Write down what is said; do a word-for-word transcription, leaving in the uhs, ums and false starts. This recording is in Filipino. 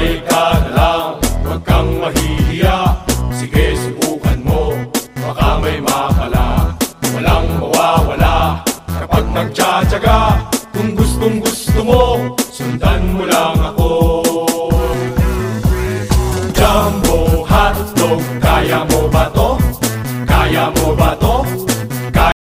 Try ka na lang, huwag kang mahihiya. Sige, subukan mo, baka may makala. Walang mawawala kapag nagtsatsaga. Kung gustong gusto mo, sundan mo lang